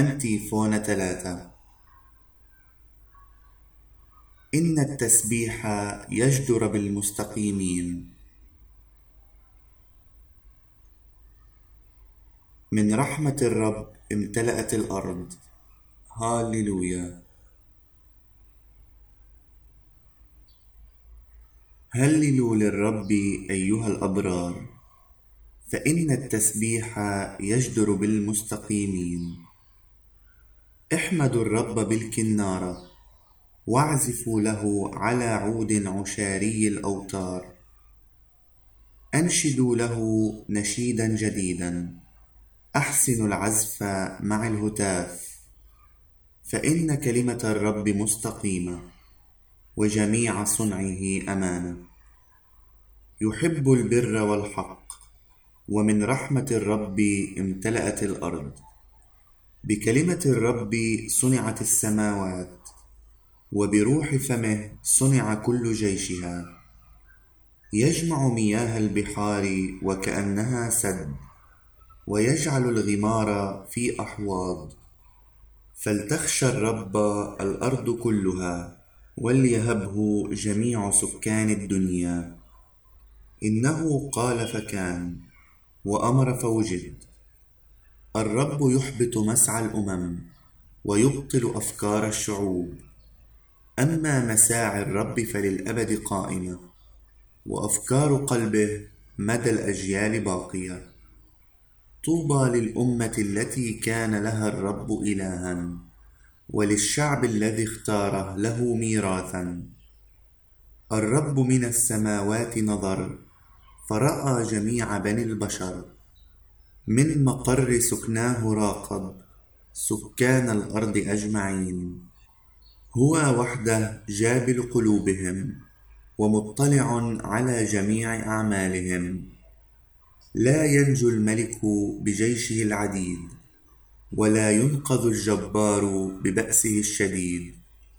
أنتيفون 3. إن التسبيح يجدر بالمستقيمين. من رحمة الرب امتلأت الأرض. هاليلويا. هللوا للرب أيها الأبرار، فإن التسبيح يجدر بالمستقيمين. احمدوا الرب بالكنارة، واعزفوا له على عود عشاري الأوتار. أنشدوا له نشيدا جديدا، أحسنوا العزف مع الهتاف. فإن كلمة الرب مستقيمة، وجميع صنعه أمانة. يحب البر والحق، ومن رحمة الرب امتلأت الأرض. بكلمة الرب صنعت السماوات، وبروح فمه صنع كل جيشها. يجمع مياه البحار وكأنها سد، ويجعل الغمار في أحواض. فلتخشى الرب الأرض كلها، وليهبه جميع سكان الدنيا. إنه قال فكان، وأمر فوجد. الرب يحبط مسعى الأمم، ويبطل أفكار الشعوب. أما مساعي الرب فللأبد قائمة، وأفكار قلبه مدى الأجيال باقية. طوبى للأمة التي كان لها الرب إلها، وللشعب الذي اختاره له ميراثا. الرب من السماوات نظر، فرأى جميع بني البشر. من مقر سكناه راقب سكان الأرض أجمعين. هو وحده جابل قلوبهم، ومطلع على جميع أعمالهم. لا ينجو الملك بجيشه العديد، ولا ينقذ الجبار ببأسه الشديد.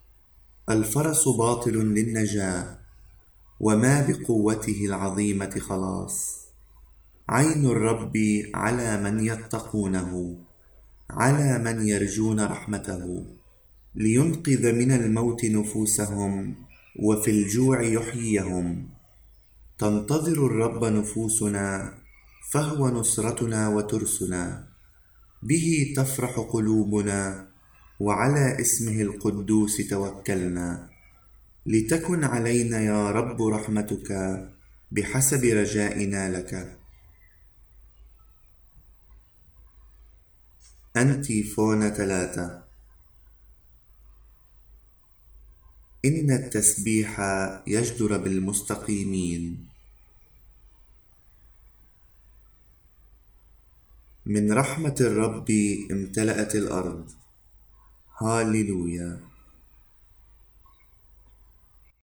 الفرس باطل للنجاة، وما بقوته العظيمة خلاص. عين الرب على من يتقونه، على من يرجون رحمته، لينقذ من الموت نفوسهم، وفي الجوع يحييهم. تنتظر الرب نفوسنا، فهو نصرتنا وترسنا. به تفرح قلوبنا، وعلى اسمه القدوس توكلنا. لتكن علينا يا رب رحمتك، بحسب رجائنا لك. أنتيفون 3. إن التسبيح يجدر بالمستقيمين. من رحمة الرب امتلأت الأرض. هاليلويا.